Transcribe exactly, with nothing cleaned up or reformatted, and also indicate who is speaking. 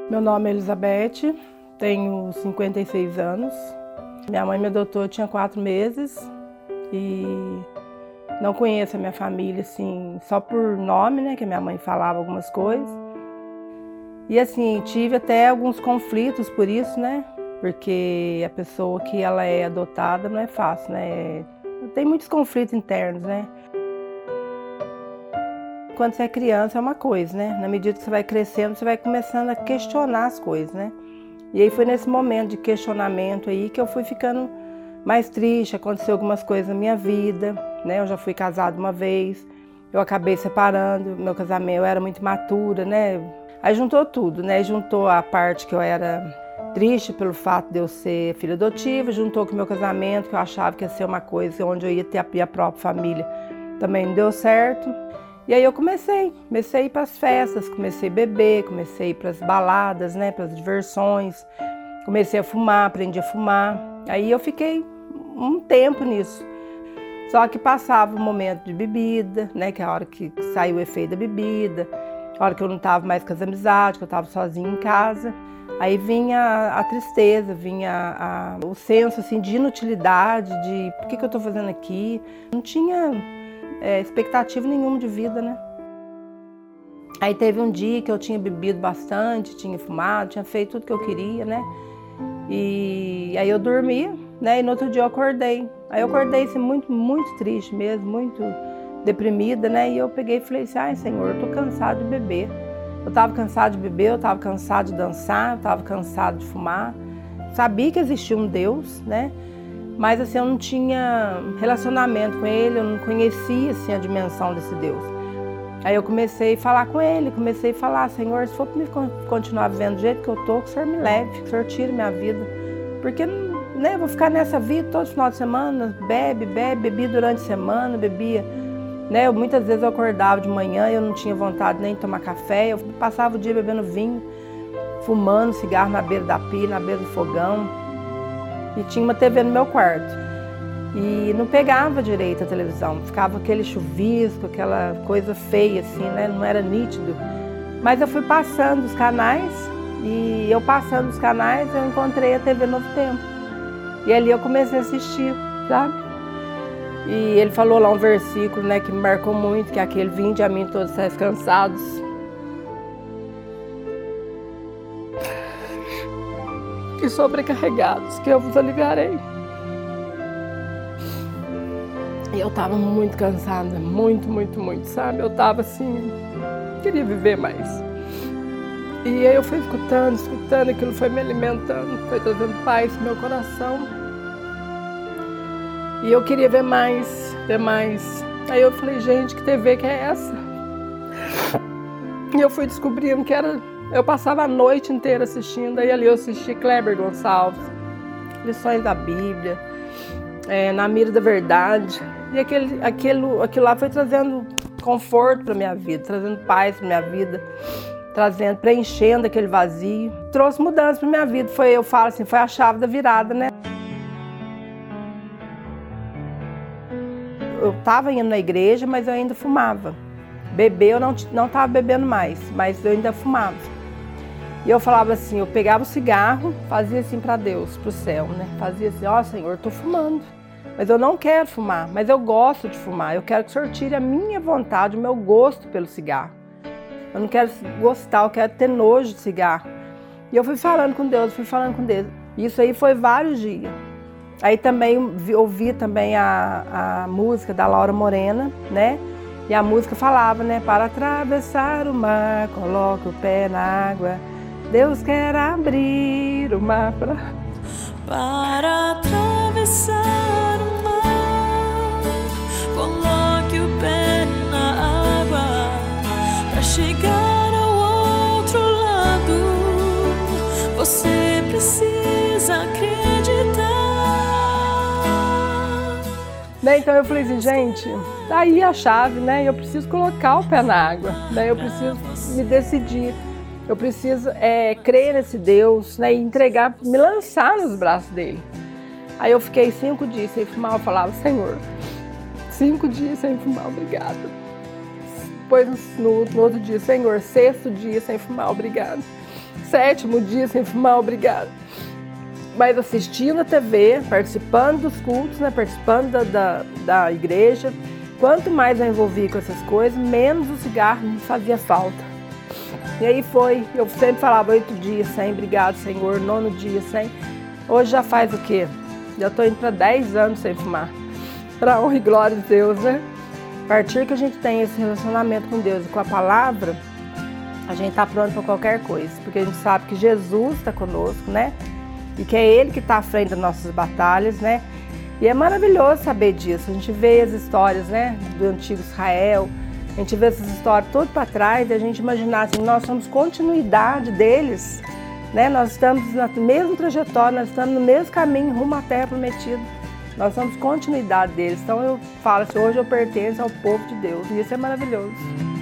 Speaker 1: Meu nome é Elizabeth, tenho cinquenta e seis anos. Minha mãe me adotou, eu tinha quatro meses e não conheço a minha família assim, só por nome, né, que a minha mãe falava algumas coisas. E assim, tive até alguns conflitos por isso, né, porque a pessoa que ela é adotada não é fácil, né, tem muitos conflitos internos, né. Quando você é criança é uma coisa, né? Na medida que você vai crescendo, você vai começando a questionar as coisas, né? E aí foi nesse momento de questionamento aí que eu fui ficando mais triste, aconteceu algumas coisas na minha vida, né? Eu já fui casada uma vez, eu acabei separando, meu casamento, eu era muito imatura, né? Aí juntou tudo, né? Juntou a parte que eu era triste pelo fato de eu ser filha adotiva, juntou com o meu casamento, que eu achava que ia ser uma coisa onde eu ia ter a minha própria família, também não deu certo. E aí eu comecei, comecei a ir para as festas, comecei a beber, comecei a ir para as baladas, né, para as diversões, comecei a fumar, aprendi a fumar. Aí eu fiquei um tempo nisso. Só que passava o momento de bebida, né, que é a hora que saiu o efeito da bebida, a hora que eu não estava mais com as amizades, que eu estava sozinha em casa. Aí vinha a tristeza, vinha a, o senso assim, de inutilidade, de por que, que eu estou fazendo aqui. Não tinha É, expectativa nenhuma de vida, né? Aí teve um dia que eu tinha bebido bastante, tinha fumado, tinha feito tudo que eu queria, né? E aí eu dormia, né? E no outro dia eu acordei. Aí eu acordei assim, muito, muito triste mesmo, muito deprimida, né? E eu peguei e falei assim, ai Senhor, eu tô cansada de beber. Eu tava cansada de beber, eu tava cansada de dançar, eu tava cansada de fumar. Sabia que existia um Deus, né? Mas assim, eu não tinha relacionamento com ele, eu não conhecia assim, a dimensão desse Deus. Aí eu comecei a falar com ele, comecei a falar, Senhor, se for para me continuar vivendo do jeito que eu tô, que o Senhor me leve, que o Senhor tire minha vida. Porque né, eu vou ficar nessa vida todo final de semana, bebe, bebe, bebi durante a semana, bebia. Né, eu, muitas vezes eu acordava de manhã, eu não tinha vontade nem de tomar café, eu passava o dia bebendo vinho, fumando cigarro na beira da pia, na beira do fogão. E tinha uma T V no meu quarto. E não pegava direito a televisão, ficava aquele chuvisco, aquela coisa feia assim, né? Não era nítido. Mas eu fui passando os canais e eu passando os canais eu encontrei a T V Novo Tempo. E ali eu comecei a assistir, sabe? E ele falou lá um versículo, né, que me marcou muito, que é aquele: vinde a mim todos vocês cansados e sobrecarregados, que eu vos aliviarei. E eu tava muito cansada, muito, muito, muito, sabe? Eu tava assim, queria viver mais. E aí eu fui escutando, escutando, aquilo foi me alimentando, foi trazendo paz no meu coração. E eu queria ver mais, ver mais. Aí eu falei, gente, que T V que é essa? E eu fui descobrindo que era... Eu passava a noite inteira assistindo, aí ali eu assisti Kleber Gonçalves, Lições da Bíblia, é, Na Mira da Verdade. E aquele, aquilo, aquilo lá foi trazendo conforto para minha vida, trazendo paz para minha vida, trazendo, preenchendo aquele vazio. Trouxe mudança para minha vida, foi, eu falo assim, foi a chave da virada, né? Eu estava indo na igreja, mas eu ainda fumava. Beber eu não estava bebendo mais, mas eu ainda fumava. E eu falava assim, eu pegava o cigarro, fazia assim para Deus, para o céu, né? Fazia assim, ó, Senhor, eu tô fumando, mas eu não quero fumar, mas eu gosto de fumar. Eu quero que o Senhor tire a minha vontade, o meu gosto pelo cigarro. Eu não quero gostar, eu quero ter nojo de cigarro. E eu fui falando com Deus, fui falando com Deus. Isso aí foi vários dias. Aí também ouvi também a, a música da Laura Morena, né? E a música falava, né? Para atravessar o mar, coloque o pé na água. Deus quer abrir o mar pra...
Speaker 2: Para atravessar o mar, coloque o pé na água. Para chegar ao outro lado, você precisa acreditar.
Speaker 1: Né? Então eu falei assim, gente, tá aí a chave, né? Eu preciso colocar o pé na água, né? Eu preciso me decidir. Eu preciso é, crer nesse Deus, né, e entregar, me lançar nos braços dele. Aí eu fiquei cinco dias sem fumar, eu falava, Senhor, cinco dias sem fumar, obrigada. Depois no, no outro dia, Senhor, sexto dia sem fumar, obrigada. sétimo dia sem fumar, obrigado. Mas assistindo a T V, participando dos cultos, né, participando da, da, da igreja, quanto mais eu envolvi com essas coisas, menos o cigarro me fazia falta. E aí foi, eu sempre falava oito dias sem, obrigado Senhor, nono dia sem. Hoje já faz o quê? Já estou indo para dez anos sem fumar. Para honra e glória de Deus, né? A partir que a gente tem esse relacionamento com Deus e com a palavra, a gente está pronto para qualquer coisa. Porque a gente sabe que Jesus está conosco, né? E que é Ele que está à frente das nossas batalhas, né? E é maravilhoso saber disso. A gente vê as histórias, né, do antigo Israel, a gente vê essas histórias tudo para trás e a gente imaginar assim, nós somos continuidade deles, né? Nós estamos na mesma trajetória, nós estamos no mesmo caminho rumo à Terra Prometida. Nós somos continuidade deles. Então eu falo assim, hoje eu pertenço ao povo de Deus e isso é maravilhoso.